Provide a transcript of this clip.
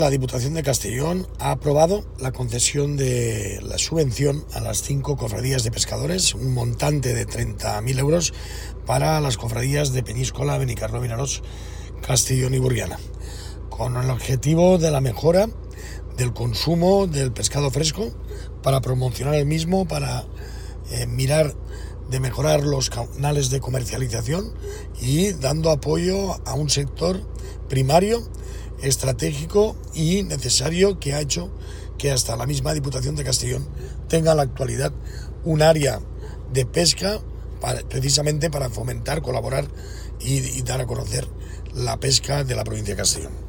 La Diputación de Castellón ha aprobado la concesión de la subvención a las 5 cofradías de pescadores, un montante de 30.000 euros para las cofradías de Peñíscola, Benicarló, Vinaròs, Castellón y Burriana, con el objetivo de la mejora del consumo del pescado fresco, para promocionar el mismo, para mirar de mejorar los canales de comercialización y dando apoyo a un sector primario, estratégico y necesario, que ha hecho que hasta la misma Diputación de Castellón tenga en la actualidad un área de pesca precisamente para fomentar, colaborar y dar a conocer la pesca de la provincia de Castellón.